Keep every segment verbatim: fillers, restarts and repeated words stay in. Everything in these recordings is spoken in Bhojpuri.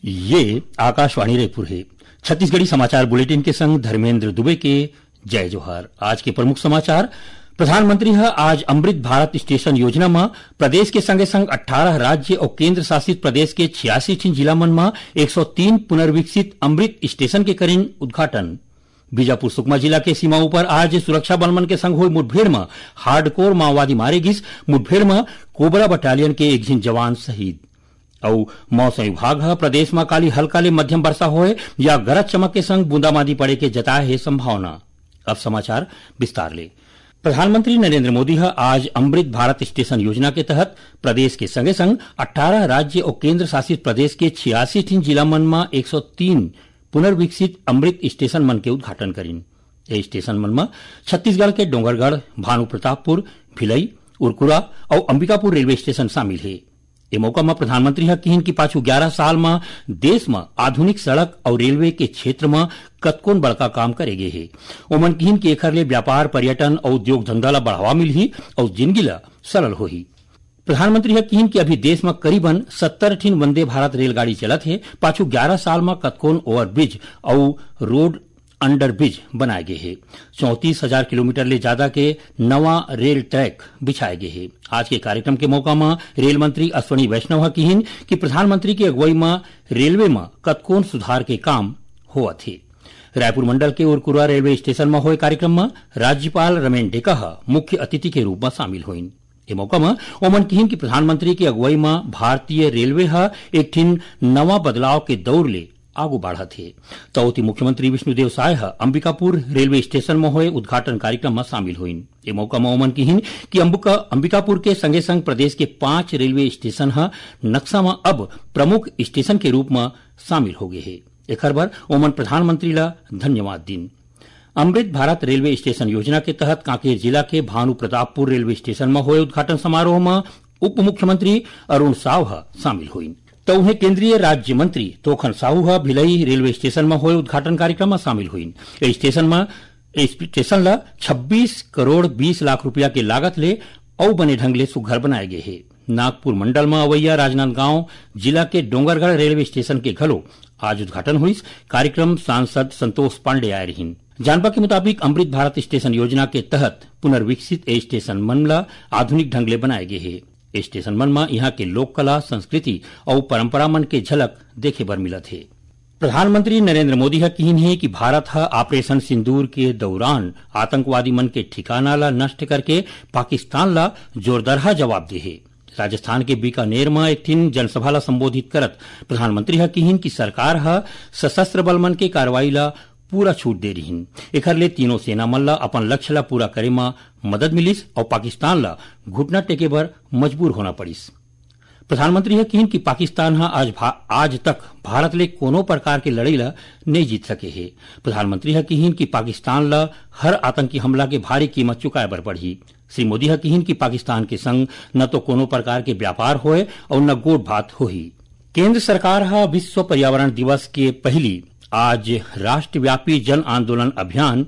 ये आकाशवाणी रायपुर है। छत्तीसगढ़ी समाचार बुलेटिन के संग धर्मेंद्र दुबे के जय जोहार। आज के प्रमुख समाचार। प्रधानमंत्री ह आज अमृत भारत स्टेशन योजना में प्रदेश के संगे संग अठारह राज्य और केंद्र शासित प्रदेश के छियासी जिला मन में एक सौ तीन पुनर्विकसित अमृत स्टेशन के करीन उद्घाटन। बीजापुर सुकमा जिला के सीमाओं पर आज सुरक्षा बल मन के संग हुई मुठभेड़ में हार्डकोर माओवादी मारे गिस। मुठभेड़ में कोबरा बटालियन के एक झिन जवान शहीद। और मौसम विभाग है प्रदेश में काली हल्का ले मध्यम वर्षा होए या गरज चमक के संग बूंदाबांदी पड़े के जताए है संभावना। अब समाचार विस्तार ले। प्रधानमंत्री नरेंद्र मोदी है आज अमृत भारत स्टेशन योजना के तहत प्रदेश के संगे संग अठारह राज्य और केंद्र शासित प्रदेश के छियासी जिला मन में एक सौ तीन पुनर्विकसित अमृत स्टेशन मन के उद्घाटन करीन। ये स्टेशन मन में छत्तीसगढ़ के डोंगरगढ़, भानु प्रतापपुर, भिलई, उरकुरा और अंबिकापुर रेलवे स्टेशन शामिल है। ये मौका में प्रधानमंत्री है किहिन की पाछू ग्यारह साल में देश में आधुनिक सड़क और रेलवे के क्षेत्र में कतकोन बड़का काम करेगे है। ओमन किहिन की एखर ले व्यापार, पर्यटन और उद्योग धंधा ला बढ़ावा मिलही और जिंदगी ला सरल होही। प्रधानमंत्री है किहिन की अभी देश में करीबन सत्तर ठिन वंदे भारत रेलगाड़ी चलत है। पाछू ग्यारह साल में कतकोन ओवरब्रिज और रोड अंडर ब्रिज बनाए गए हैं। चौंतीस हजार किलोमीटर ले ज्यादा के नवा रेल ट्रैक बिछाए गए हैं। आज के कार्यक्रम के मौका में रेल मंत्री अश्वनी वैष्णव किहिन कि प्रधानमंत्री की अगुवाई में रेलवे में कतकोन सुधार के काम हुआ थे। रायपुर मंडल के उरकुरा रेलवे स्टेशन में हुए कार्यक्रम में राज्यपाल रमेन डेका मुख्य अतिथि के रूप में शामिल हुईन। ए मौका में ओमन किहिन की प्रधानमंत्री की अगुवाई में भारतीय रेलवे हा एक ठिन नवा बदलाव के दौर ले आगू बढ़ा थे। तौती मुख्यमंत्री विष्णुदेव साय अंबिकापुर रेलवे स्टेशन में हुए उद्घाटन कार्यक्रम में शामिल हुईन। ये मौका में ओमन किहिन कि अंबिकापुर के संगे संग प्रदेश के पांच रेलवे स्टेशन है नक्शा में अब प्रमुख स्टेशन के रूप में शामिल हो गए है। एक बार ओमन प्रधानमंत्री ला धन्यवाद दिन। अमृत भारत रेलवे स्टेशन योजना के तहत कांकेर जिला के भानु प्रतापपुर रेलवे स्टेशन में हुए उद्घाटन समारोह में उप मुख्यमंत्री अरुण साव शामिल हुई। तो उन्हें केंद्रीय राज्य मंत्री तोखन साहू भिलई रेलवे स्टेशन में हुए उद्घाटन कार्यक्रम में शामिल हुई। स्टेशन में स्टेशन ला छब्बीस करोड़ बीस लाख रुपया के लागत ले औ बने ढंग ले सुघर बनाए गए हैं। नागपुर मंडल में अवैया राजनांदगांव जिला के डोंगरगढ़ रेलवे स्टेशन के घलो आज उद्घाटन हुई। कार्यक्रम सांसद संतोष पांडे आए रही। जानवा के मुताबिक अमृत भारत स्टेशन योजना के तहत पुनर्विकसित ए स्टेशन मन ला आधुनिक ढंग ले बनाए गए हैं। स्टेशन मन में यहाँ के लोक कला, संस्कृति और परंपरा मन के झलक देखे बर मिलत है। प्रधानमंत्री नरेंद्र मोदी है किहिन है कि भारत है ऑपरेशन सिंदूर के दौरान आतंकवादी मन के ठिकाना ला नष्ट करके पाकिस्तान ला जोरदार जवाब दे है। राजस्थान के बीकानेर में एक ठिन जनसभा ला संबोधित करत प्रधानमंत्री है किहिन की सरकार है सशस्त्र बल मन के कार्रवाई ला पूरा छूट दे रही। एखर ले तीनों सेना मन ला अपन लक्ष्य ला पूरा करे में मदद मिलिस और पाकिस्तान ला घुटना टेके बर मजबूर होना पड़िस। प्रधानमंत्री है किहिन कि पाकिस्तान हा आज आज तक भारत ले कोनो प्रकार के लड़ाई ला नहीं जीत सके है। प्रधानमंत्री है किहिन कि पाकिस्तान ला हर आतंकी हमला के भारी कीमत चुकाए बर पड़ही। श्री मोदी है किहिन कि पाकिस्तान के संग न तो कोनो प्रकार के व्यापार होए और न गोट भात होही। केंद्र सरकार हा विश्व पर्यावरण दिवस के पहली आज राष्ट्रव्यापी जन आंदोलन अभियान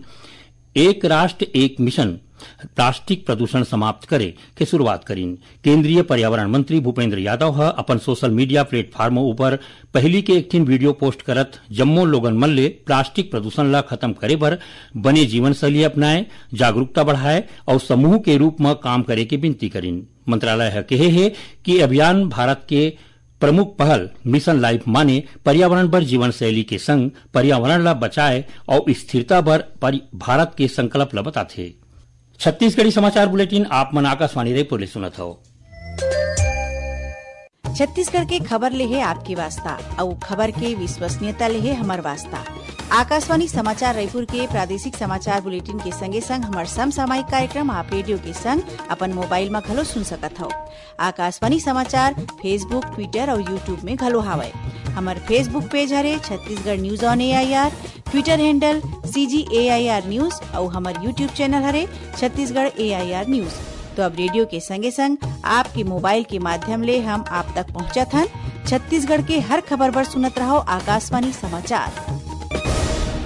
एक राष्ट्र एक मिशन प्लास्टिक प्रदूषण समाप्त करे के शुरुआत करीन। केंद्रीय पर्यावरण मंत्री भूपेंद्र यादव है अपन सोशल मीडिया प्लेटफॉर्म ऊपर पहली के एक ठिन वीडियो पोस्ट करत जम्मो लोगन मन ले प्लास्टिक प्रदूषण ला खत्म करे बर बने जीवन शैली अपनाए, जागरूकता बढ़ाए और समूह के रूप में काम करे के विनती करीन। मंत्रालय है कहे है कि अभियान भारत के प्रमुख पहल मिशन लाइफ माने पर्यावरण पर जीवन शैली के संग पर्यावरण ला बचाए और स्थिरता पर भारत के संकल्प ला बताथे। छत्तीसगढ़ी समाचार बुलेटिन आप मन आकाशवाणी रायपुर ले सुनत हो। छत्तीसगढ़ के खबर ले है आपकी वास्ता और खबर के विश्वसनीयता ले है हमार वास्ता। आकाशवाणी समाचार रायपुर के प्रादेशिक समाचार बुलेटिन के संगे संग हमार समसामयिक कार्यक्रम आप रेडियो के संग अपन मोबाइल में घलो सुन सकत हो। आकाशवाणी समाचार फेसबुक, ट्विटर और यूट्यूब में घलो हावय। हमार फेसबुक पेज हरे Chhattisgarh news on A I R, twitter handle C G A I R news और हमार यूट्यूब चैनल हरे छत्तीसगढ़ ए आई आर न्यूज। तो अब रेडियो के संगे संग आपके मोबाइल के माध्यम ले हम आप तक पहुंचत हन। छत्तीसगढ़ के हर खबर पर सुनत रहो आकाशवाणी समाचार।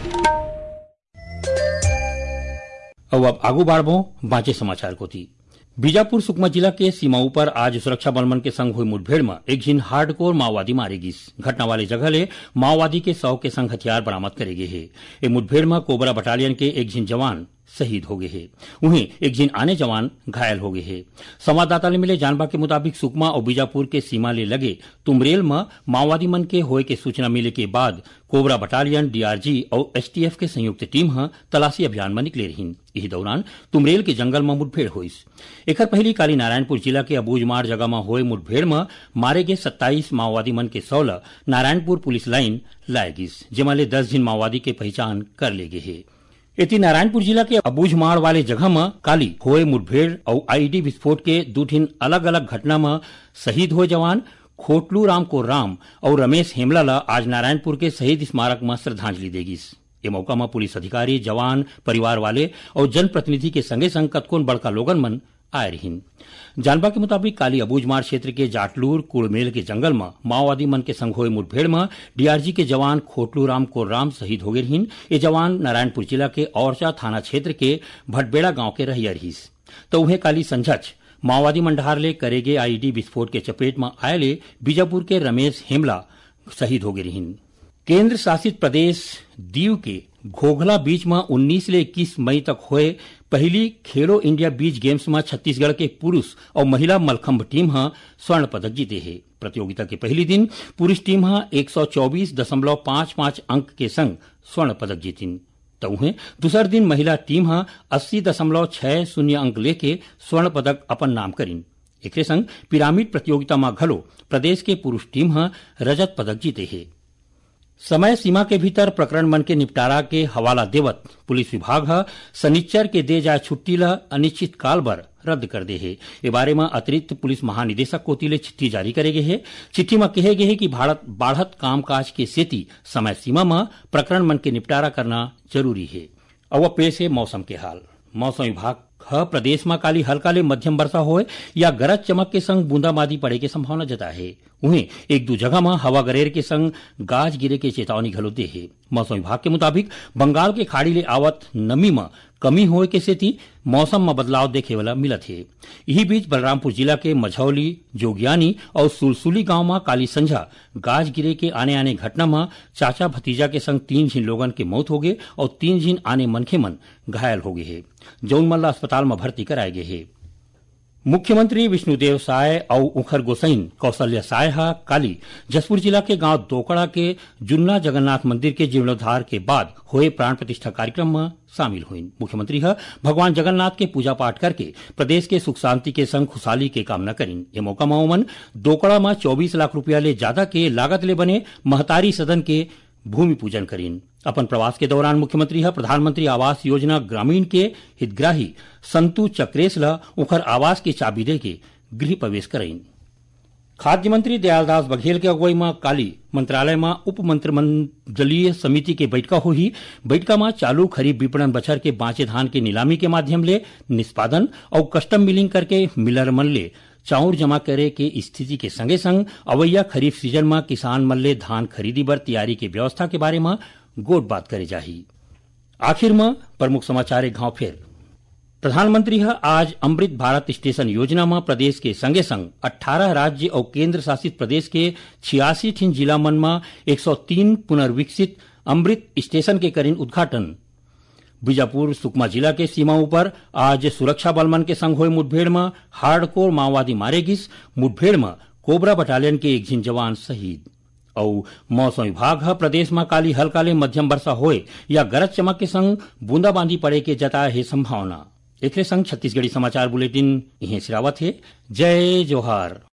अब आगू बाढ़बो बाँचे समाचार को थी। बीजापुर सुकमा जिला के सीमाओं पर आज सुरक्षा बलमन के संग हुई मुठभेड़ में एक जिन हार्डकोर माओवादी मारे गिस। घटना वाले जगह ले माओवादी के सौ के संग हथियार बरामद करे गए है। ये मुठभेड़ में कोबरा बटालियन के एक जिन जवान शहीद हो गए हैं, वहीं एक जिन आने जवान घायल हो गए हैं। संवाददाता ने मिले जानबा के मुताबिक सुकमा और बीजापुर के सीमा ले लगे तुमरेल में माओवादी मन के होए के सूचना मिले के बाद कोबरा बटालियन, डीआरजी और एसटीएफ के संयुक्त टीम ह तलाशी अभियान में निकले रही। इसी दौरान तुमरेल के जंगल में मुठभेड़ हुईस। एकर पहली काली नारायणपुर जिला के अबूझमाड़ जगह में हुए मुठभेड़ में मारे गए सत्ताईस माओवादी मन के सोलह नारायणपुर पुलिस लाइन लाए गिस, जेमा ले दस जिन माओवादी के पहचान कर ले गए है। इति नारायणपुर जिला के अबूझमाड़ वाले जगह में काली होए मुठभेड़ और आईडी विस्फोट के दो ठिन अलग अलग घटना में शहीद हुए जवान खोटलू राम को राम और रमेश हेमला ला आज नारायणपुर के शहीद स्मारक में श्रद्धांजलि देगिस। ये मौका में पुलिस अधिकारी, जवान, परिवार वाले और जनप्रतिनिधि के संगे संग कतकोन बड़का लोगन मन आए रहीन। जानबा के मुताबिक काली अबूझमाड़ क्षेत्र के जाटलूर कुड़मेल के जंगल में माओवादी मन के संग हुए मुठभेड़ में डीआरजी के जवान खोटलू राम को राम शहीद हो गए रहीन। ये जवान नारायणपुर जिला के औरचा थाना क्षेत्र के भटबेड़ा गांव के रहिया रहीस। तो उन्हें काली संझच माओवादी मंडहार ले करे गए आईडी विस्फोट के चपेट में आए ले बीजापुर के रमेश हेमला शहीद हो गए रहीन। केंद्र शासित प्रदेश दीव के घोघला बीच में उन्नीस ले इक्कीस मई तक हुए पहली खेलो इंडिया बीच गेम्स में छत्तीसगढ़ के पुरुष और महिला मलखंभ टीम हा स्वर्ण पदक जीते है। प्रतियोगिता के पहली दिन पुरुष टीम हा एक सौ चौबीस दशमलव पांच पांच अंक के संग स्वर्ण पदक जीतिन। तो उन्हें दूसर दिन महिला टीम हा अस्सी दशमलव छह शून्य अंक लेके स्वर्ण पदक अपन नाम करीन। एक संग पिरामिड प्रतियोगिता में घलो प्रदेश के पुरुष टीम हा रजत पदक जीते है। समय सीमा के भीतर प्रकरण मन के निपटारा के हवाला देवत पुलिस विभाग हा शनिच्चर के दे जाए छुट्टी ला अनिश्चित काल भर रद्द कर दे है। ये बारे में अतिरिक्त पुलिस महानिदेशक कोती ले चिट्ठी जारी करे गए है। चिट्ठी में कहे गए है कि भारत बाढ़त कामकाज के सेती समय सीमा में प्रकरण मन के निपटारा करना जरूरी है। अब पेश है मौसम के हाल। मौसम विभाग ह प्रदेश में काली हल्का ले मध्यम वर्षा होए या गरज चमक के संग बूंदाबांदी पड़े के संभावना जता है। उन्हें एक दो जगह में हवा गरेर के संग गाज गिरे के चेतावनी घलो दे है। मौसम विभाग के मुताबिक बंगाल के खाड़ी ले आवत नमी में कमी होए के सेती मौसम में बदलाव देखे वाला मिलत है। यही बीच बलरामपुर जिला के मझौली, जोगियानी और सुलसुली गांव में काली संझा गाज गिरे के आने आने घटना में चाचा भतीजा के संग तीन झिन लोगन के मौत हो गए और तीन झिन आने मनखे मन घायल हो गए है। जौन मल्ला अस्पताल में भर्ती कराए गए है। मुख्यमंत्री विष्णुदेव साय और उखर गोसाइन कौशल्या साय हा काली जसपुर जिला के गांव दोकड़ा के जुन्ना जगन्नाथ मंदिर के जीर्णोद्धार के बाद हुए प्राण प्रतिष्ठा कार्यक्रम में शामिल हुई। मुख्यमंत्री हा भगवान जगन्नाथ के पूजा पाठ करके प्रदेश के सुख शांति के संग खुशहाली के कामना करीन। ये मौका में दोकड़ा में चौबीस लाख रुपया ले ज्यादा के लागत ले बने महतारी सदन के भूमि पूजन करीन। अपन प्रवास के दौरान मुख्यमंत्री हा प्रधानमंत्री आवास योजना ग्रामीण के हितग्राही संतु चक्रेश ला उखर आवास की चाबी दे के गृह प्रवेश करेन। खाद्य मंत्री दयालदास बघेल के अगुवाई में काली मंत्रालय में उप मंत्रिमंडलीय समिति के बैठका हुई। बैठका में चालू खरीफ विपणन बछर के बांचे धान के नीलामी के माध्यम ले निष्पादन और कस्टम मिलिंग करके मिलर मन ले चाउर जमा करे के स्थिति के संगे संग अवैया खरीफ सीजन में किसान मन ले धान खरीदी बर तैयारी के व्यवस्था के बारे में गोट बात करे जाही। आखिर में प्रमुख समाचार एक घाव फेर। प्रधानमंत्री हा आज अमृत भारत स्टेशन योजना में प्रदेश के संगे संग अठारह राज्य और केंद्र शासित प्रदेश के छियासी ठिन जिला मन में एक सौ तीन पुनर्विकसित अमृत स्टेशन के करीन उद्घाटन। बीजापुर सुकमा जिला के सीमाओं पर आज सुरक्षा बलमन के संग हुए मुठभेड़ में हार्डकोर माओवादी मारे गिस। मुठभेड़ में कोबरा बटालियन के एक जिन जवान शहीद। और मौसम विभाग हा प्रदेश में काली हल्का ले मध्यम वर्षा होए या गरज चमक के संग बूंदाबांदी पड़े के जताए है संभावना। एक संग छत्तीसगढ़ी समाचार बुलेटिन इहें सिरावत है। जय जोहार।